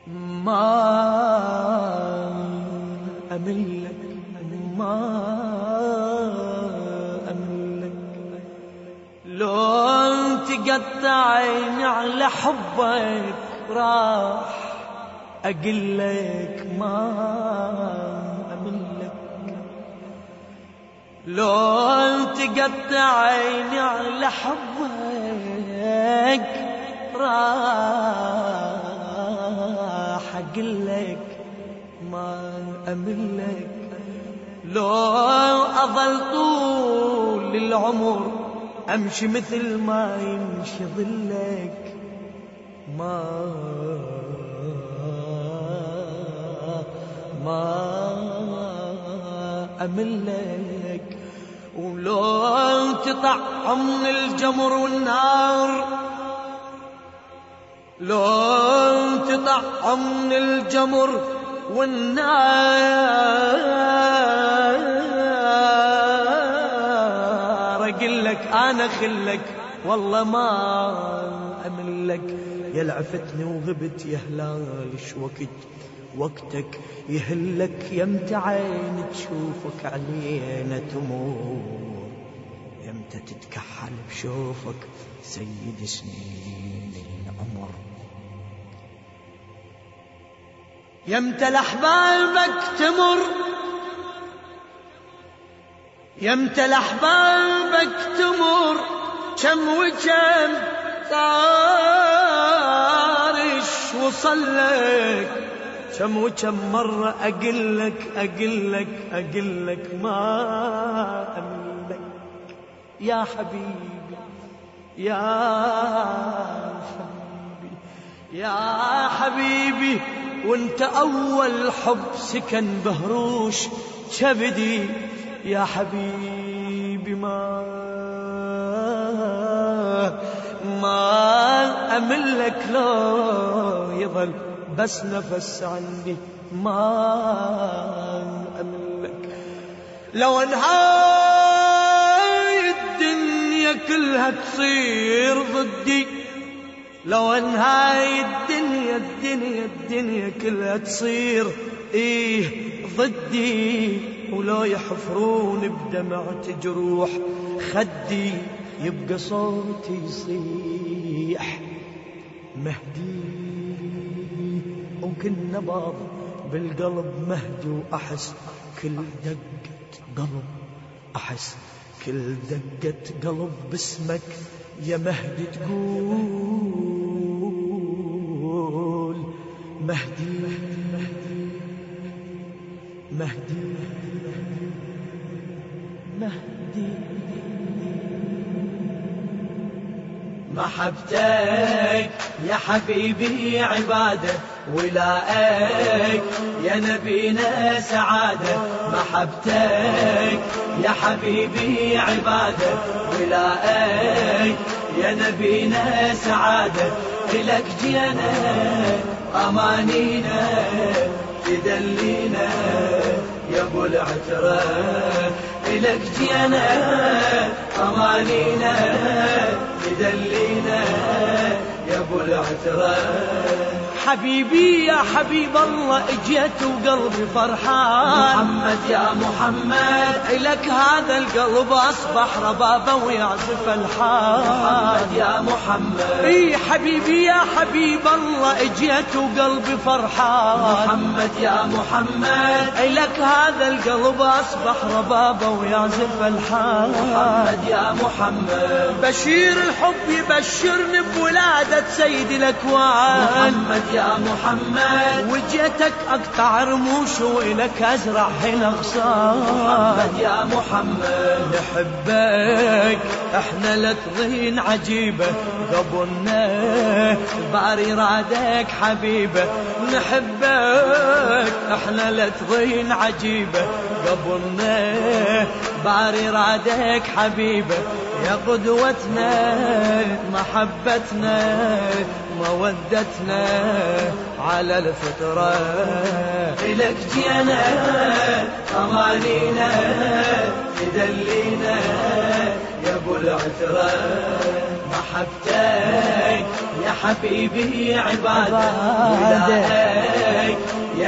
ما أملك ما أملك، لو تقطع عيني على حبك راح أقلك ما أملك، لو تقطع عيني على حبك راح أقلك ما أملك، لو أظل طول العمر أمشي مثل ما يمشي ظلك ما أملك، ولو تطعم الجمر والنار، لو تطعم الجمر والنار أقلك أنا خلك والله ما أملك، يلعفتني وغبت يا هلال وقتك يهلك يمتى عين تشوفك علينا تمور، يمتى تتكحل بشوفك سيد سنين العمر، يمتى لأحبابك تمر، يمتى لأحبابك تمر، كم وكم طارش وصلك، كم وكم مرة أقلك ما أملك يا حبيبي يا حبيبي، وانت أول حب سكن بهروش كبدي يا حبيبي ما أملك، لو يظل بس نفس عني ما أملك، لو انهاي الدنيا كلها تصير ضدي، لو انهاي الدنيا كلها تصير ضدي، ولو يحفرون بدمعة جروح خدي يبقى صوتي يصيح مهدي، وكل نبض بالقلب مهدي، وأحس كل دقة قلب، أحس كل دقة قلب باسمك يا مهدي تقول مهدي مهدي مهدي. محبتك يا حبيبي عبادة، ولاءك يا نبينا سعادة، محبتك يا حبيبي عبادة، ولاءك يا نبينا سعادة، إلك جينا أمانينا تدلينا يا ابو العترة، إلك جينا أمانينا تدلينا يا ابو العترة، حبيبي يا حبيب الله اجيت وقلبي فرحان، محمد يا محمد إلك هذا القلب أصبح ربابة ويعزف الحان، محمد يا محمد اي حبيبي يا حبيب الله اجيت وقلبي فرحان، محمد يا محمد إلك هذا القلب أصبح ربابة ويعزف الحان، محمد يا محمد بشير الحب يبشرني بولادة سيد الأكوان، محمد يا محمد وجيتك أقطع رموش وإلك أزرع هنا غصان، محمد يا محمد نحبك احنا لتضين عجيبة قبلنا باري رادك حبيبة، نحبك احنا لتضين عجيبة قبلنا باري رادك حبيبة، يا قدوتنا محبتنا مودتنا على الفطرة، إلك جينا أمانينا تدلينا يا ابو العترة، محبتك يا حبيبي عبادة، ولاءك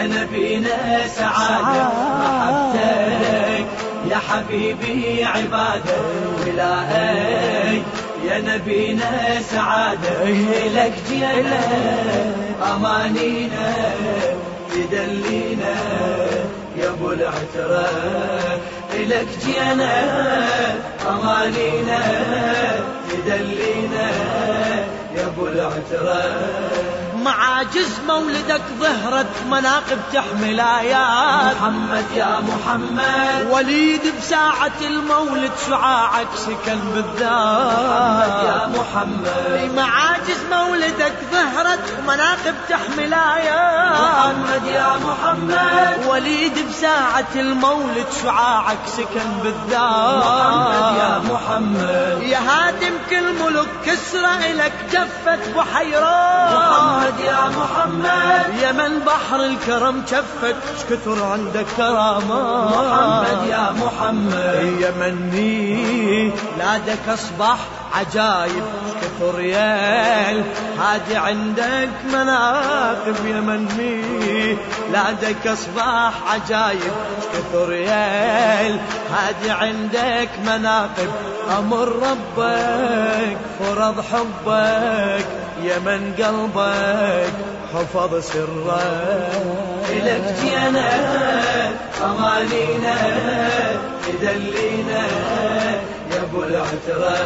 يا نبينا سعادة محبتك يا حبيبي عبادة ولاءك يا نبينا سعادة لك جينا أمانينا تدلينا يا ابو العترة لك جينا أمانينا تدلينا يا ابو العترة معاجز مولدك ظهرت مناقب تحمل آيات محمد يا محمد وليد بساعة المولد شعاعك سكن بالذات محمد يا محمد معاجز مولدك ظهرت مناقب تحمل آيات محمد يا محمد وليد بساعة المولد شعاعك سكن بالذات محمد يا محمد يا هادم كل ملوك كسرى إلك جفت بحيران محمد يا محمد يا من بحر الكرم شفت شكثر عندك كرامات محمد يا محمد يا مني نادك أصبح عجايب شكثر يال هادي عندك مناقب يا مني نادك أصبح عجايب شكثر يال هادي عندك مناقب أمر ربك فرض حبك يا من قلبك حفظ سرك لك جينا أمانينا تدلينا يا ابو العترة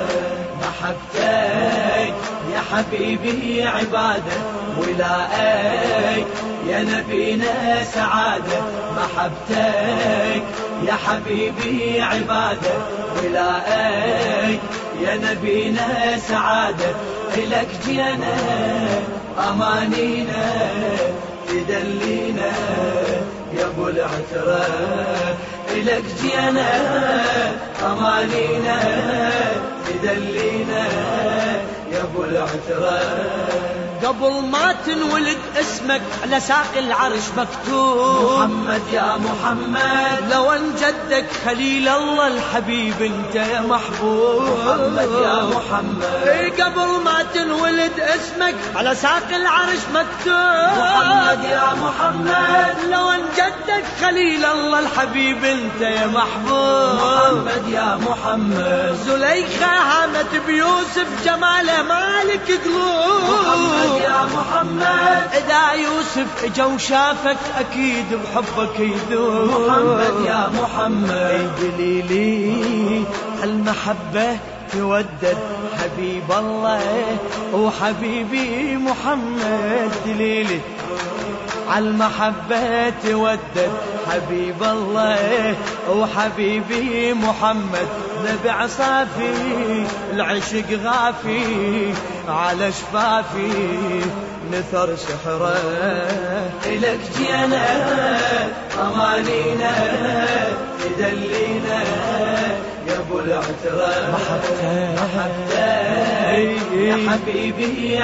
محبتك يا حبيبي عبادة ولاءك يا نبينا سعادة محبتك يا حبيبي عبادة ولاءك يا نبينا سعادة لك جينا أمانينا تدلينا يا ابو العترة لك جينا أمانينا تدلينا يا ابو العترة قبل ما تنولد اسمك على ساق العرش مكتوب محمد يا محمد لو ان جدك خليل الله الحبيب انت يا محبوب محمد يا محمد قبل ما تنولد اسمك على ساق العرش مكتوب محمد يا محمد لو ان جدك خليل الله الحبيب انت يا محبوب محمد يا محمد زليخة هامت بيوسف جماله مالك قلوب محمد يا محمد إذا يوسف اجا وشافك أكيد بحبك يذوب محمد يا محمد دليلي المحبة تودد حبيب الله وحبيبي محمد دليلي عالمحبة تودد حبيب الله وحبيبي محمد نبع صافي العشق غافي على شفافي نثر سحره لك جينا أمانينا تدلينا يا ابو العترة محبتك يا حبيبي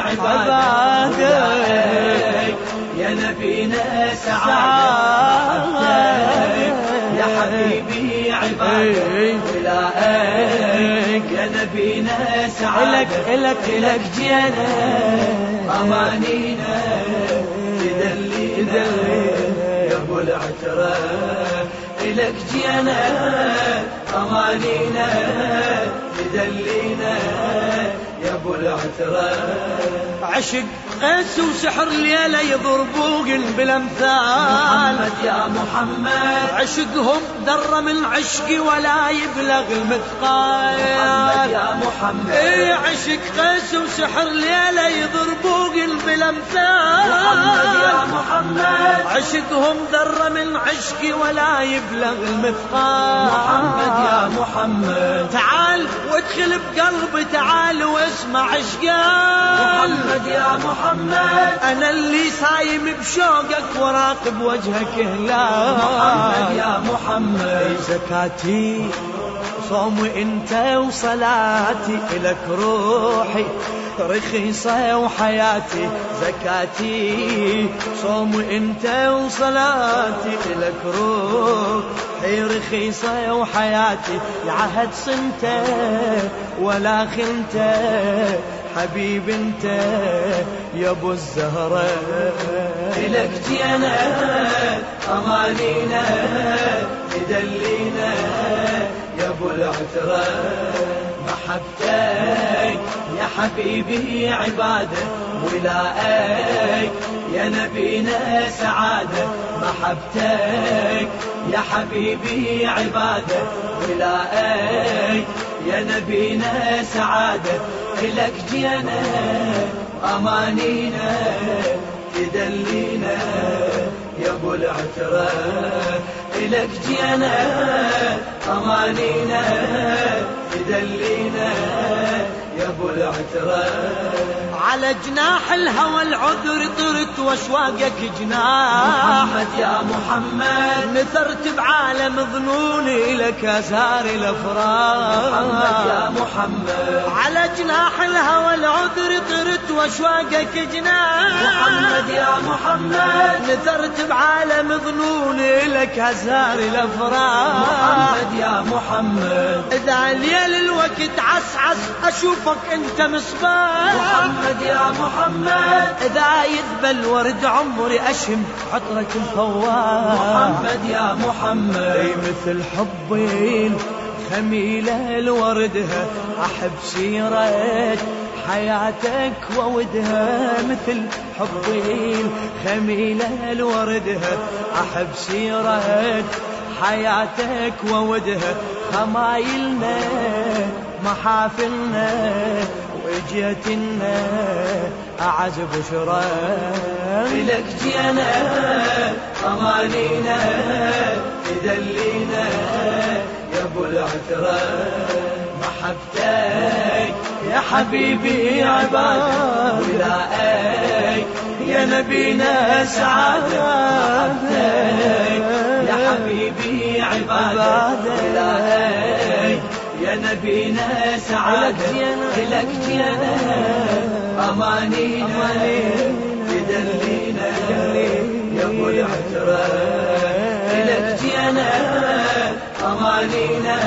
عبادك يا نبينا سعادة محبتك يا حبيبي عبادك ولاءك يا نبينا سعادة لك جينا أمانينا تدلينا يا ابو العترة لك جينا أمانينا تدلينا يا ابو العترة عشق قيس وسحر ليلة يضربوقن بالامثال محمد يا محمد عشقهم در من عشقي ولا يبلغ المثقال محمد يا محمد عشق قيس وسحر ليلة يضربوقن بالامثال محمد يا محمد عشقهم در من عشقي ولا يبلغ المثقال محمد يا محمد تعال وادخل بقلبي تعال واسمع عشقان محمد يا محمد أنا اللي صايم بشوقك وراقب وجهك هلال محمد يا محمد زكاتي صومي انت وصلاتي إلك روحي رخيصة وحياتي زكاتي صومي انت وصلاتي إلك روحي رخيصة وحياتي العهد صنته ولا خنته حبيب انت يا ابو الزهرة. إلك جينا أمانينا تدلينا يا ابو العترة. محبتك يا حبيبي عبادة ولائك يا نبينا سعادة. محبتك يا حبيبي عبادة ولائك يا نبينا سعادة. إلك جينا أمانينا تدلينا يا ابو العترة. إلك جينا أمانينا تدلينا يا ابو العترة. على جناح الهوى العذر طرت واشواقك جناح. محمد يا محمد نثرت بعالم ظنوني لك ازهار الافراح. محمد يا محمد على جناح الهوى العذر طرت واشواقك جناح. محمد يا محمد نثرت بعالم ظنوني لك ازهار الافراح. محمد يا محمد اذا الليل الوقت عسعس اشوفك انت مصباح. محمد يا محمد اذا يذبل ورد عمري اشم عطرك الفواح. محمد يا محمد مثل حبي خميلة الوردها احب سيرة حياتك وودها. مثل حبي خميلة الوردها احب سيرة حياتك وودها. خمايلنا محافلنا وجيتنا أعز بشرى. إلك جينا أمانينا تدلينا يا ابو العترة. محبتك يا حبيبي عبادة ولائك يا نبينا سعادة. محبتك يا حبيبي عبادة ولائك يا نبينا سعادة. إلك جينا أمانينا تدلينا يا ابو العترة. إلك جينا أمانينا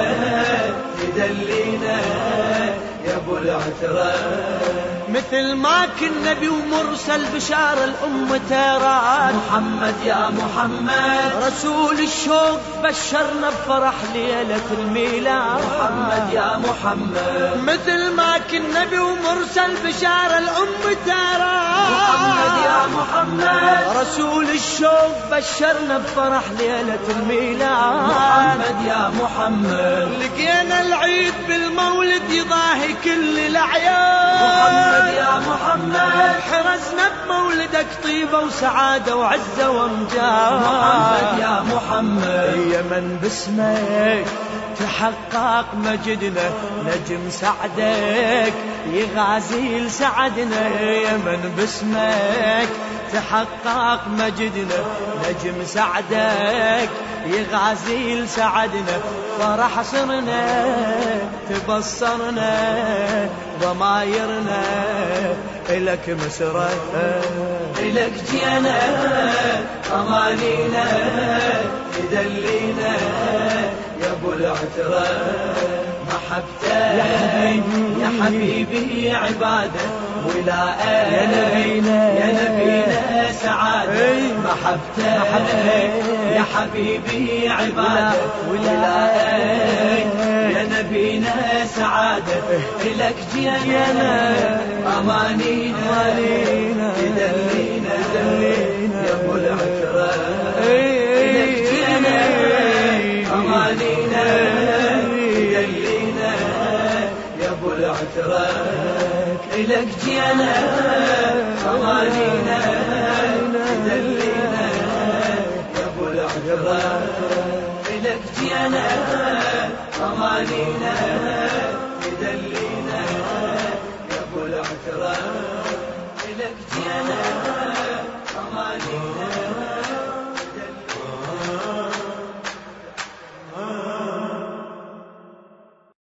تدلينا يا ابو العترة. مثل ما كن نبي ومرسل بشار الأمة تراد. محمد يا محمد رسول الشوق بشرنا بفرح ليلة الميلاد. محمد يا محمد مثل ما كن نبي ومرسل بشار الأمة تراد. محمد يا محمد رسول الشوق بشرنا بفرح ليلة الميلاد. محمد يا محمد لقينا العيد بالمولد يضاهي كل الأعياد. محمد يا محمد حرزنا بمولدك طيبة وسعادة وعزة وامجاد. محمد يا محمد يا من باسمك تحقق مجدنا نجم سعدك يغازي لسعدنا. يا من باسمك تحقق مجدنا نجم سعدك يغازي لسعدنا. فرح صرنا تبصرنا ضمايرنا إلك مسرة. إلك جينا أمانينا تدلينا يا ابو العترة. محبتك يا حبيبي عبادة ولائك يا نبينا سعادة. محبتك يا حبيبي عبادة ولائك يا نبينا سعادة. إلك جينا أمانينا تدلينا يا ابو العترة. إلك جينا أمانينا تدلينا يا ابو العترة. إلك جينا أمانينا تدلينا يا ابو العترة. إلك جينا أمانينا تدلينا يا ابو العترة. إلك جينا أمانينا